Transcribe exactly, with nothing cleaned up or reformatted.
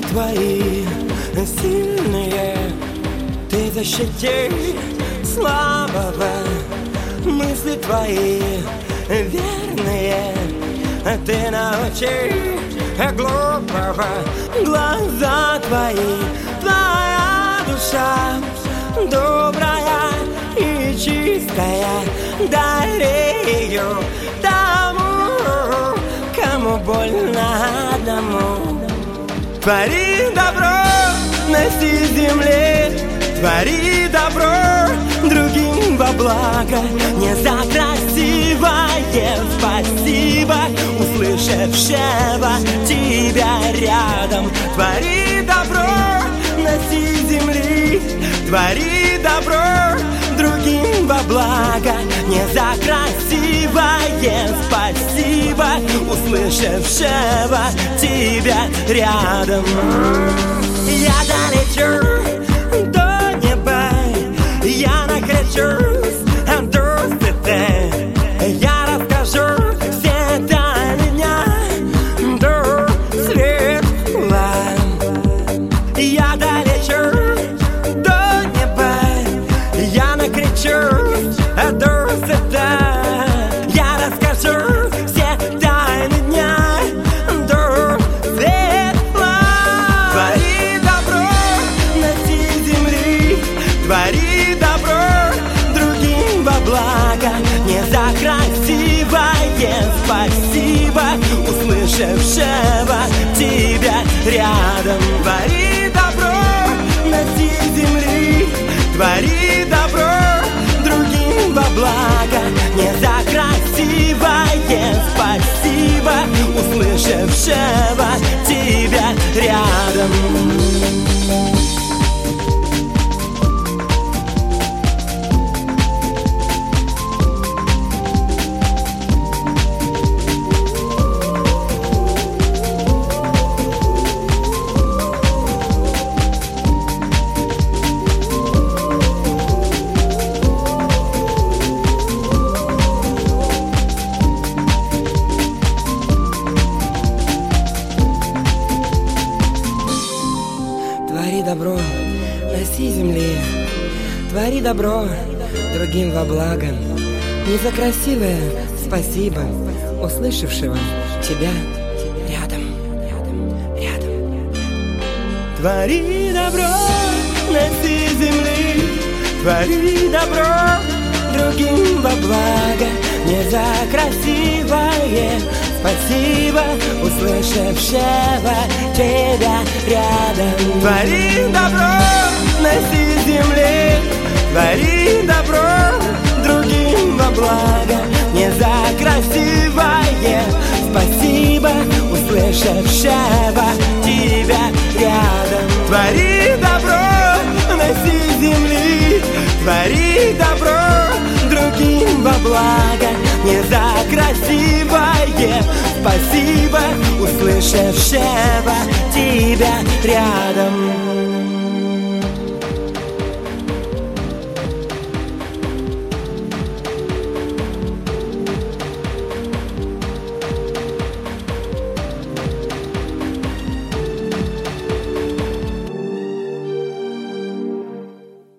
твои сильные, ты защити слабого. Мысли твои верные, ты научи глупого. Глаза твои, твоя душа добрая и чистая. Дари ее тому, кому больно одному. Твори добро на всей земле, твори добро другим во благо. Не за красивое спасибо услышавшего тебя рядом. Твори добро на всей земле, твори добро другим во благо. Не за красивое спасибо услышавшего тебя рядом. Я долечу до неба, я накричусь до света. Я расскажу все тайны дня до светла. Я долечу до неба, я накричусь до света. Я расскажу все тайны дня до светла. Твори добро на всей земле, твори добро другим во благо. Не за красивое спасибо услышавшего тебя рядом. Твори добро на всей земле, твори добро другим во благо. Не за красивое спасибо услышавшего тебя рядом. Твори добро на всей земле, твори добро другим во благо. Не за красивое спасибо услышавшего тебя рядом, рядом, рядом. Твори добро на всей земле, твори добро другим во благо. Не за красивое спасибо услышавшего тебя рядом. Твори добро на всей земле, твори добро другим во благо. Не за красивое спасибо услышавшего тебя рядом. Твори добро на всей земле, твори добро другим во благо. Не за красивое спасибо услышавшего тебя рядом.